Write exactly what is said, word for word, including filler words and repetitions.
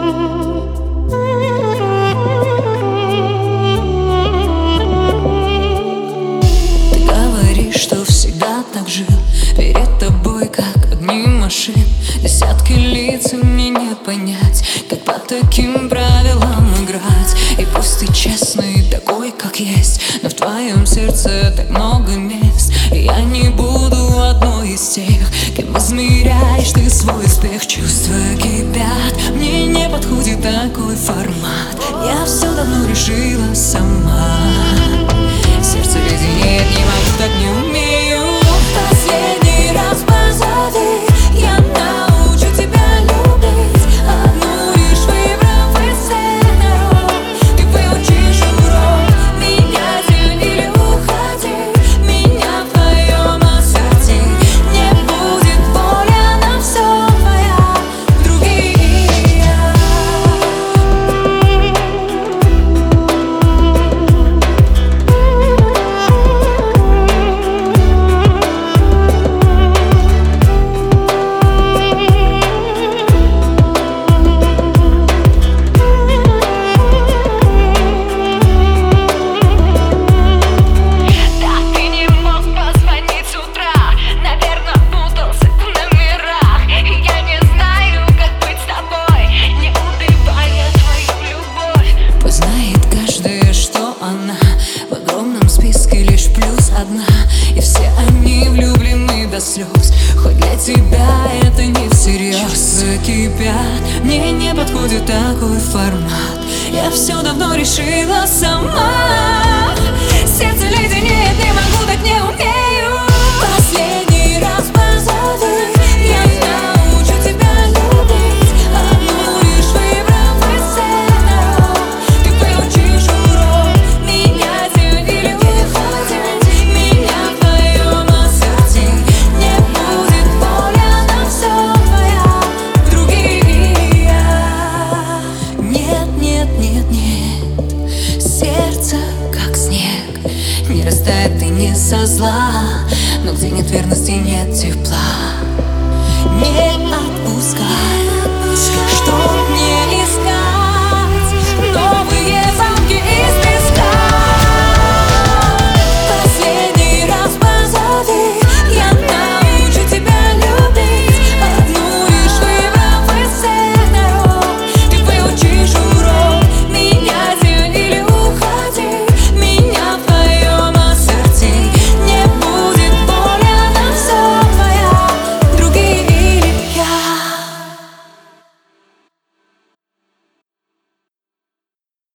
Так жил перед тобой, как огни машин. Десятки лиц, и мне не понять, как по таким правилам играть. И пусть ты честный, такой, как есть, но в твоем сердце так много мест. И я не буду одной из тех, кем измеряешь ты свой успех. Чувства кипят, мне не подходит такой формат. Я все давно решила сама. Сердце леденеет, не могу, так не умею. Последний раз позови, я научу тебя любить. Одну лишь выбрав из всех дорог, ты выучишь урок. Менять или уходить, меня в твоем ассорти. Не будет воля, на все твоя, другие я. В огромном списке лишь плюс одна, и все они влюблены до слез. Хоть для тебя это не всерьез. Чувства кипят, мне не подходит такой формат. Я все давно решила сама. Сердце леденеет, не могу, так не умею. Последний раз позови, я научу тебя любить. Одну лишь выбрав из всех дорог, ты выучишь урок. Менять или уходить, меня в твоем ассорти. Не будет воля, на все твоя, другие я. Нет, нет, нет, нет, сердце как снег, не растает и не со зла, но где нет верности, нет тепла. Нет.